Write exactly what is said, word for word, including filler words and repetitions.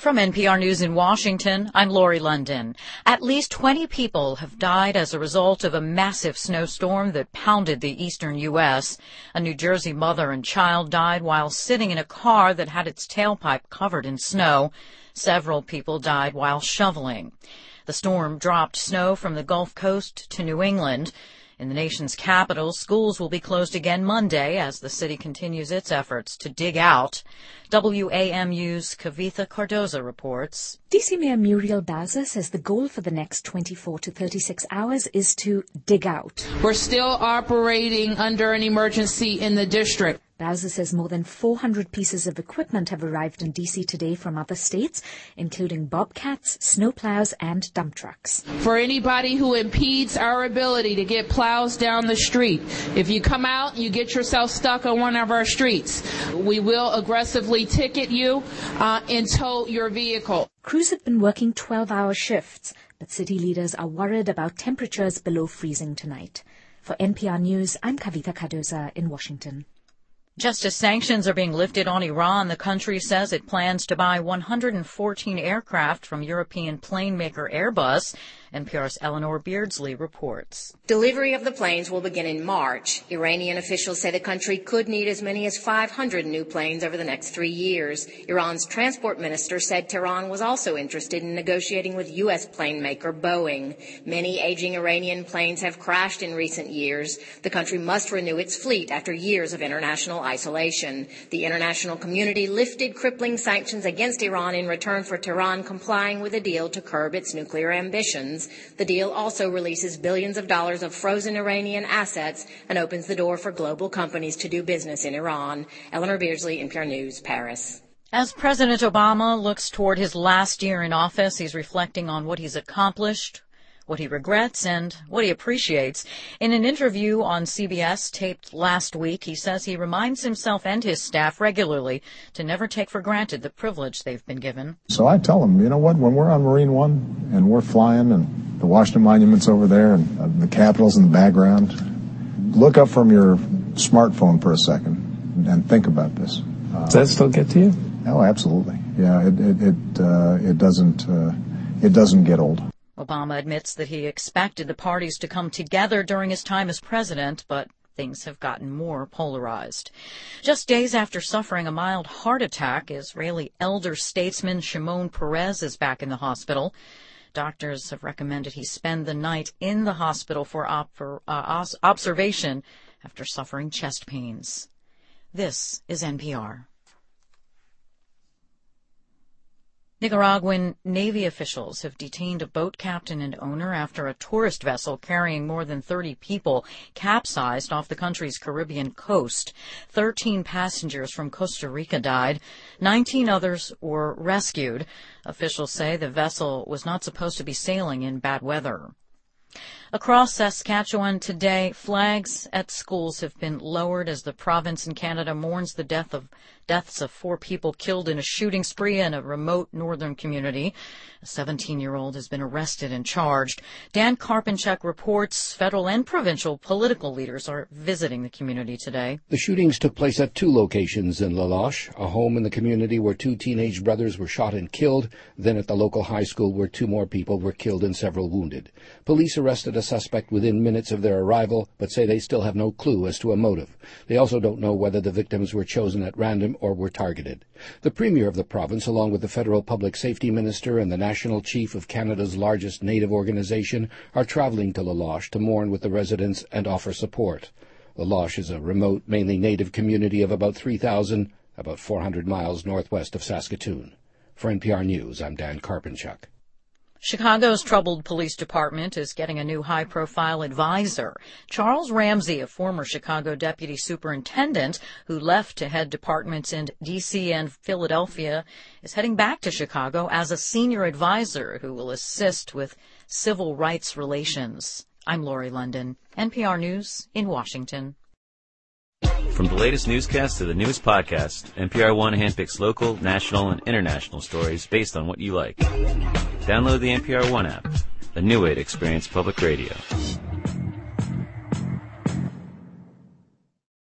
From N P R News in Washington, I'm Lori London. At least twenty people have died as a result of a massive snowstorm that pounded the eastern U S. A New Jersey mother and child died while sitting in a car that had its tailpipe covered in snow. Several people died while shoveling. The storm dropped snow from the Gulf Coast to New England. In the nation's capital, schools will be closed again Monday as the city continues its efforts to dig out. W A M U's Kavitha Cardoza reports. D C Mayor Muriel Bowser says the goal for the next twenty-four to thirty-six hours is to dig out. We're still operating under an emergency in the district. Bowser says more than four hundred pieces of equipment have arrived in D C today from other states, including bobcats, snowplows, and dump trucks. For anybody who impedes our ability to get plows down the street, if you come out and you get yourself stuck on one of our streets, we will aggressively ticket you uh, and tow your vehicle. Crews have been working twelve-hour shifts, but city leaders are worried about temperatures below freezing tonight. For N P R News, I'm Kavitha Cardoza in Washington. Just as sanctions are being lifted on Iran, the country says it plans to buy one hundred fourteen aircraft from European plane maker Airbus. N P R's Eleanor Beardsley reports. Delivery of the planes will begin in March. Iranian officials say the country could need as many as five hundred new planes over the next three years. Iran's transport minister said Tehran was also interested in negotiating with U S plane maker Boeing. Many aging Iranian planes have crashed in recent years. The country must renew its fleet after years of international isolation. The international community lifted crippling sanctions against Iran in return for Tehran complying with a deal to curb its nuclear ambitions. The deal also releases billions of dollars of frozen Iranian assets and opens the door for global companies to do business in Iran. Eleanor Beardsley, N P R News, Paris. As President Obama looks toward his last year in office, he's reflecting on what he's accomplished, what he regrets, and what he appreciates. In an interview on C B S taped last week, he says he reminds himself and his staff regularly to never take for granted the privilege they've been given. So I tell them, you know what, when we're on Marine One and we're flying and the Washington Monument's over there and uh, the Capitol's in the background, look up from your smartphone for a second and think about this. Uh, Does that still get to you? Oh, absolutely. Yeah, it it it, uh, it doesn't uh, it doesn't get old. Obama admits that he expected the parties to come together during his time as president, but things have gotten more polarized. Just days after suffering a mild heart attack, Israeli elder statesman Shimon Peres is back in the hospital. Doctors have recommended he spend the night in the hospital for op- uh, observation after suffering chest pains. This is N P R. Nicaraguan Navy officials have detained a boat captain and owner after a tourist vessel carrying more than thirty people capsized off the country's Caribbean coast. Thirteen passengers from Costa Rica died. Nineteen others were rescued. Officials say the vessel was not supposed to be sailing in bad weather. Across Saskatchewan today, flags at schools have been lowered as the province in Canada mourns the death of deaths of four people killed in a shooting spree in a remote northern community. A seventeen-year-old has been arrested and charged. Dan Karpinchuk reports federal and provincial political leaders are visiting the community today. The shootings took place at two locations in La Loche, a home in the community where two teenage brothers were shot and killed, then at the local high school where two more people were killed and several wounded. Police arrested a suspect within minutes of their arrival, but say they still have no clue as to a motive. They also don't know whether the victims were chosen at random or were targeted. The Premier of the province, along with the Federal Public Safety Minister and the National Chief of Canada's largest Native organization, are traveling to La Loche to mourn with the residents and offer support. La Loche is a remote, mainly Native community of about three thousand, about four hundred miles northwest of Saskatoon. For N P R News, I'm Dan Karpinchuk. Chicago's troubled police department is getting a new high-profile advisor. Charles Ramsey, a former Chicago deputy superintendent who left to head departments in D C and Philadelphia, is heading back to Chicago as a senior advisor who will assist with civil rights relations. I'm Lori London, N P R News in Washington. From the latest newscast to the newest podcast, N P R One handpicks local, national, and international stories based on what you like. Download the N P R One app, a new way to experience public radio.